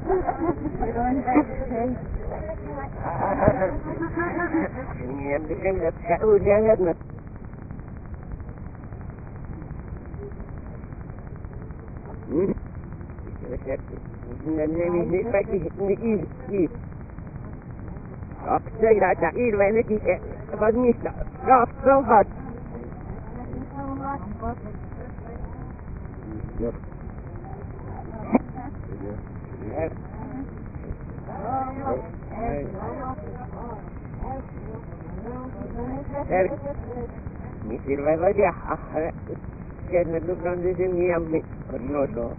يبدأ تقول جانبنا أقصي لا تعير وينتي بدنيش لا صوفات مثل ما بدي كان الدكان دي يمي النوتو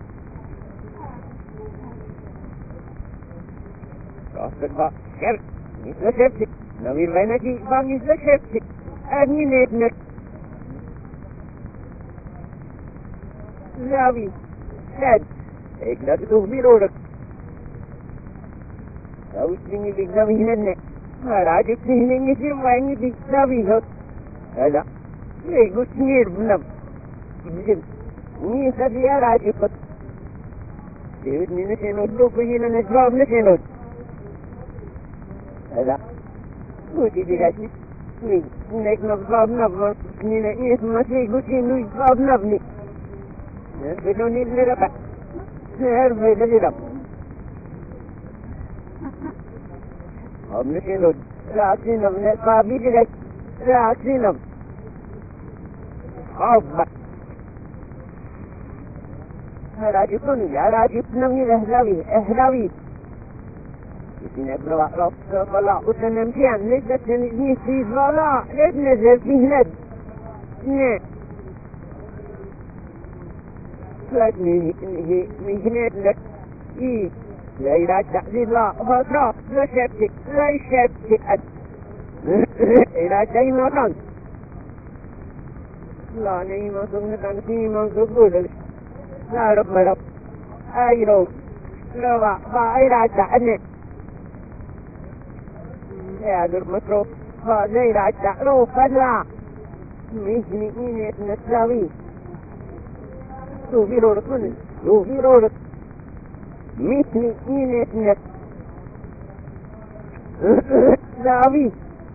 أصدق كيف مثل شفتي نوير بينتي مثل شفتي أني نتنك زاوي سد إكلا تخبي رولك أو سني بيزاوي هنا ما راجع سني نسير واني بيزاوي هات هذا ليه سنير بنام مين سبي راجع قط تودني نسينود لو فينا نجواب نسينود هذا قوتي بلاشي نيك نجواب نبغى نينا إيه ما شيء قوتي نجواب نبني بدون اللي هرب اللي هم نسينود راسينهم نقابل لك راسينهم خاف راجبني راجبنا من أهلاوي يمكن أبلغ رأس طلع وتنمشيان لذة نسي ضلاع لذ نزل فيه ند نه لكن مهنات لك إيه لا إله تعزيز لا فطرة لا شبتك لا شبتك إلى شيء ما كان لا نيمة سنة فيما سبول لا رب أي روح لا إلى تعزيز يا در مصروف فازير التعروف فلا مهني إني نسلاوي شوفي رورك شوفي رورك مهني إني نسلاوي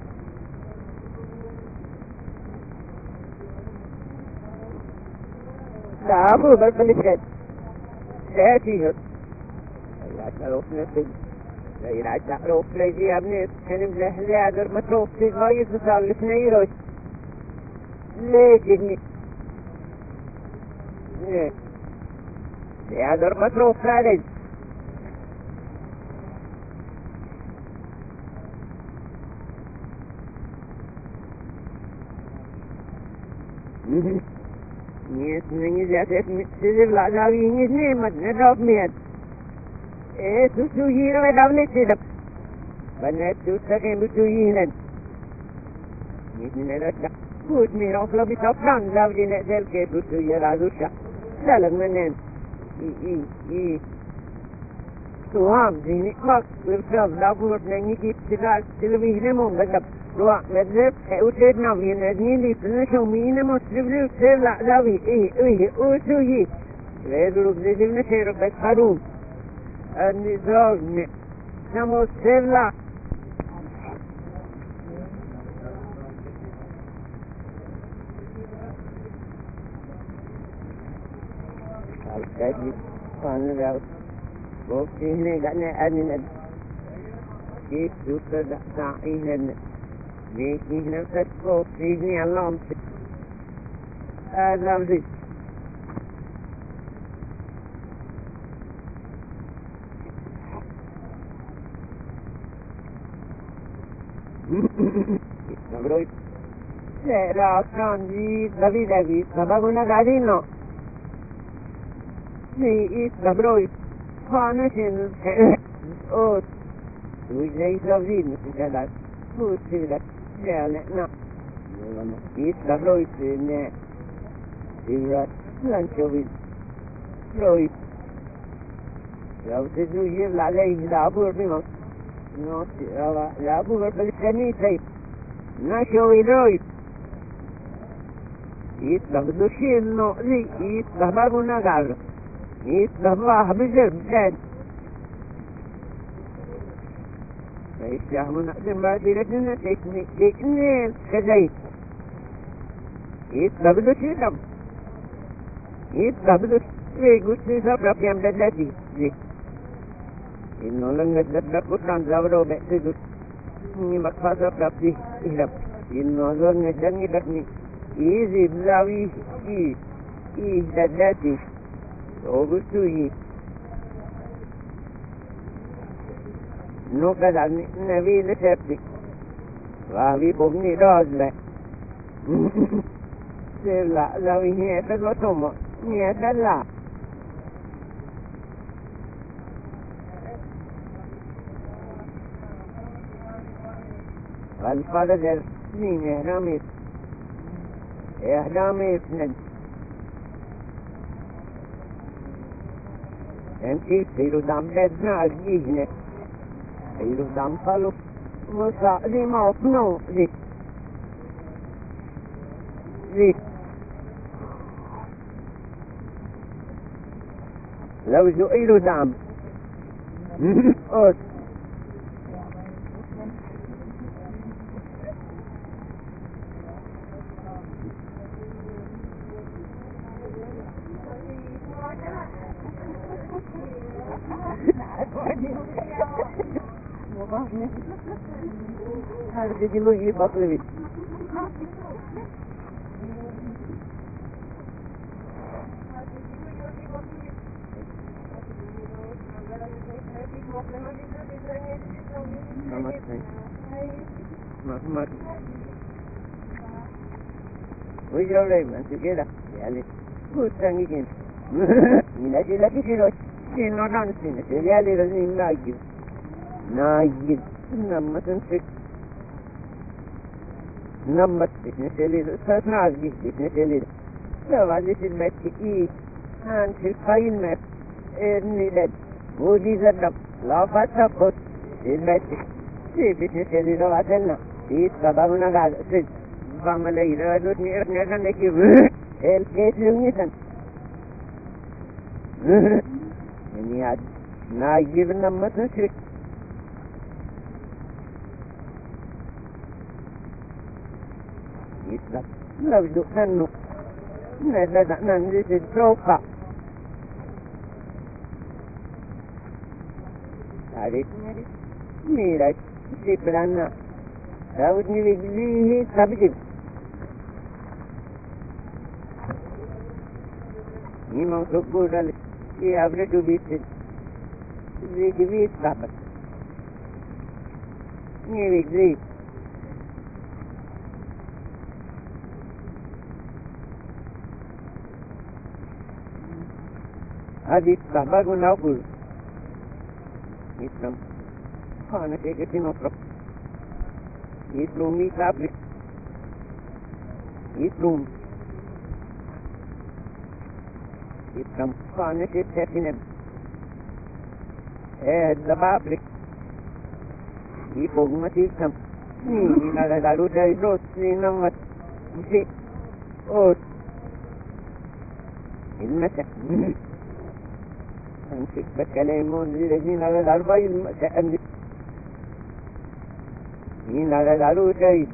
لا أبو بالبلد لا تيهر لا تعروف نسل لا يلعب تعروف ليجي أبني كنم له لادر متروف في غاية وصال لسنيروش ليه جدني ليه لادر متروف لادر نيس نيزاتك متسير لعزاوي نيزني مدنرب ميد إيه تسويين ودولة سيدب بنات تسكين بسويين نيزني لك كود ميروف لو بتفران لو دي نقدل كيف بسويين رازوشا سالك منين إيه سوام زيني مك ويرسل لابور نيني كيف تدال تلويه نمون بسب روح مذهب أوتيد نوين أدنين لي فلنشو مين مصرف لي وسير لعزاوي إيه أوسويين لازلو بزيزي نشير بس خروم النظام نمو سير الكاتب قال له وفيه لنا أن كيف تصدق سعينا بيكي نفسك وفيه اللهم هذا وزيد Dobroy. La Candy, David, Babaguna Gadino. He is Dobroy. Harnessing. Oh, we say David, that who see that? Yeah, no. It's Dobroy, in lunch of it. Roy. Now, this is you, La Lady, the Abu. No, la buca per canita, nasce idroi. Itla bdushino, li itla baguna gal. Itla bah bizir bed. يشتهون بادرة تكنين كذلك يتقبلوا شيئا يتقبلوا ويقول سيسا برابيام دلاتي إنه لن يتدبر قطعا زورو بأسدو إني مقفاصة برابي إهرب إنه ذو نجدني بطني إيزي بلاوي إيه دلاتي وقلتو إيه نوكد عن النبي لسبتي وابي بغني رازلة سيلا لوي هي تقوتهم هي تلا والفضل السنين إهدامي اثنين انتي سيرو دام بدنا الجيجنة سيرو دام فالو وصعدي موطنو زيت لو زئيرو دام اوت هذا تجيبه يجيب بطلبي ما ويجرب لي ما تكذا يعني هو تانيين من أجل لك شيء شيء نانسين يعني رزين نايج نما تنسك نما تنسلي سنازي تنسلي لو هذه المتكي هان في الفاين مات النيلد ودي زرب لا فتقط المتك في بتنسلي لو عدلنا في سببنا قاعد سد بعمل إذا دوتني إرنا نكيب الكيس يميتن يعني عاد نايج نما تنسك يسلم لو دخلنا نزدنا نزيد السوقة تعرف ميراج سيبرانا داودني بجليه سبجب يمو تقول لي أبردو بيت زيد بيت سبب ميريك زيد هذه سبب ونقول يسلم خانة تيجي نصرف يسلم ميتابلك يسلم خانة تيجي الزبابلك يفوق ما تيسلم نينا لدالو دايدوس نينا ما تيسي أوت المسك أمسك بكلامون الذين على الأربعين المتأمل مين على العلو شيء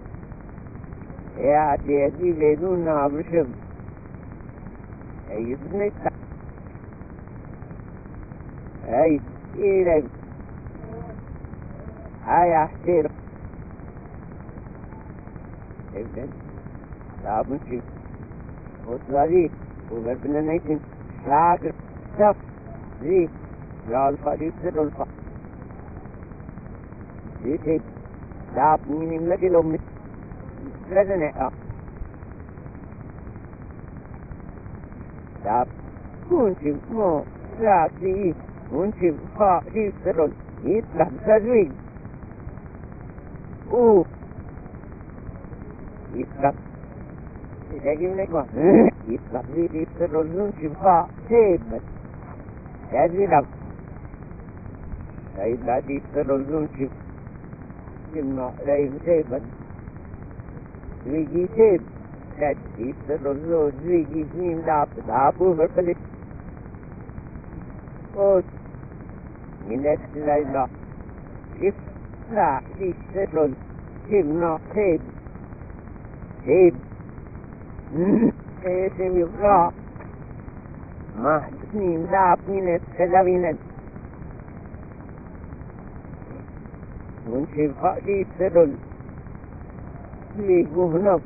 يأتي بدون عبشم أي سنة أي إيران أي أحتر إذن لابد شيء وصلي وغربنا نيتن شاكر شف زي لا الفا يصير الفا زي داب مين ملكي لو لازم داب كنت مو راسي كنت فا يصير يطلع سري يطلع يجي لك يطلع يصير كنت فا تبت هذه لك إذا يصير كنت كما لا يتبت ويجي تب لا يصير ويجي سنين دابو فرقلت من السلايلا إف لا يستدل كبنا خيب خيب اسم يقرأ ما سنين لا بينت كذا بينت ونشوف يستدل ليقوهنا